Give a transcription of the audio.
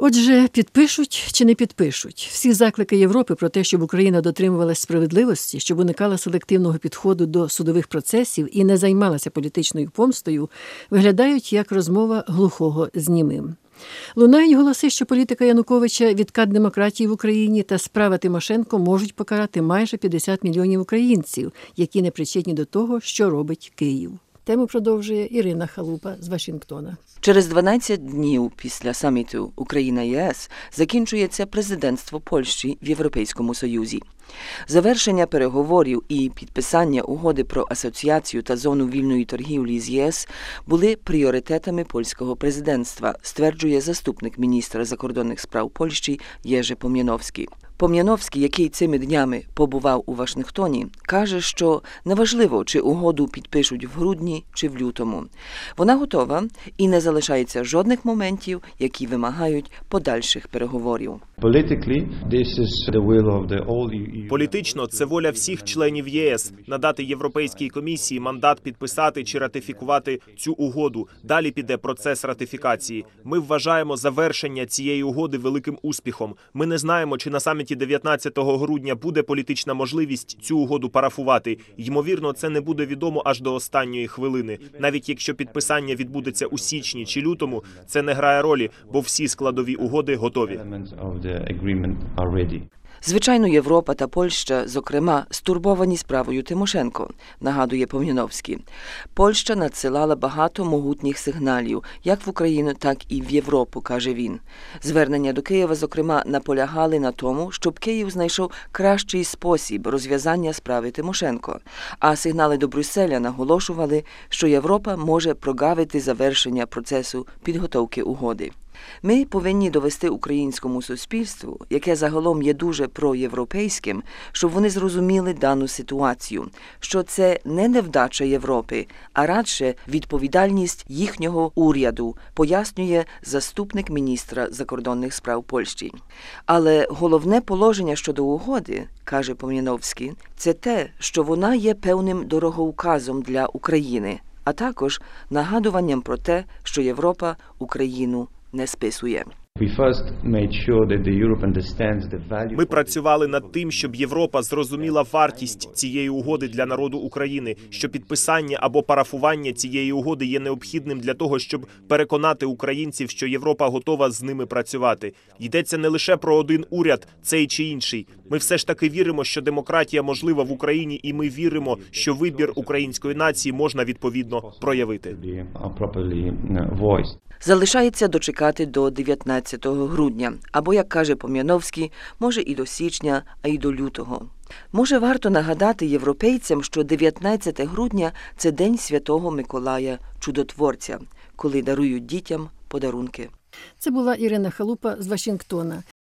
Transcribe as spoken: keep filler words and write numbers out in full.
Отже, підпишуть чи не підпишуть? Всі заклики Європи про те, щоб Україна дотримувалась справедливості, щоб уникала селективного підходу до судових процесів і не займалася політичною помстою, виглядають як розмова глухого з німим. Лунають голоси, що політика Януковича, відкат демократії в Україні та справа Тимошенко можуть покарати майже п'ятдесят мільйонів українців, які не причетні до того, що робить Київ. Тему продовжує Ірина Халупа з Вашингтона. Через дванадцять днів після саміту Україна-ЄС закінчується президентство Польщі в Європейському Союзі. Завершення переговорів і підписання угоди про асоціацію та зону вільної торгівлі з ЄС були пріоритетами польського президентства, стверджує заступник міністра закордонних справ Польщі Єrzy Пом'яновський. Пом'яновський, який цими днями побував у Вашингтоні, каже, що неважливо, чи угоду підпишуть в грудні чи в лютому. Вона готова і не залишається жодних моментів, які вимагають подальших переговорів. Політично це воля всіх членів ЄС – надати Європейській комісії мандат підписати чи ратифікувати цю угоду. Далі піде процес ратифікації. Ми вважаємо завершення цієї угоди великим успіхом. Ми не знаємо, чи на саміті дев'ятнадцятого грудня буде політична можливість цю угоду парафувати. Ймовірно, це не буде відомо аж до останньої хвилини. Навіть якщо підписання відбудеться у січні чи лютому, це не грає ролі, бо всі складові угоди готові. Звичайно, Європа та Польща, зокрема, стурбовані справою Тимошенко, нагадує Пом'яновський. Польща надсилала багато могутніх сигналів, як в Україну, так і в Європу, каже він. Звернення до Києва, зокрема, наполягали на тому, щоб Київ знайшов кращий спосіб розв'язання справи Тимошенко. А сигнали до Брюсселя наголошували, що Європа може прогавити завершення процесу підготовки угоди. Ми повинні довести українському суспільству, яке загалом є дуже проєвропейським, щоб вони зрозуміли дану ситуацію, що це не невдача Європи, а радше відповідальність їхнього уряду, пояснює заступник міністра закордонних справ Польщі. Але головне положення щодо угоди, каже Пом'яновський, це те, що вона є певним дороговказом для України, а також нагадуванням про те, що Європа Україну не списує. Ми працювали над тим, щоб Європа зрозуміла вартість цієї угоди для народу України, що підписання або парафування цієї угоди є необхідним для того, щоб переконати українців, що Європа готова з ними працювати. Йдеться не лише про один уряд, цей чи інший. Ми все ж таки віримо, що демократія можлива в Україні, і ми віримо, що вибір української нації можна відповідно проявити. Залишається дочекати до дев'ятнадцятого грудня, або, як каже Пом'яновський, може і до січня, а й до лютого. Може, варто нагадати європейцям, що дев'ятнадцяте грудня – це День Святого Миколая Чудотворця, коли дарують дітям подарунки. Це була Ірина Халупа з Вашингтона.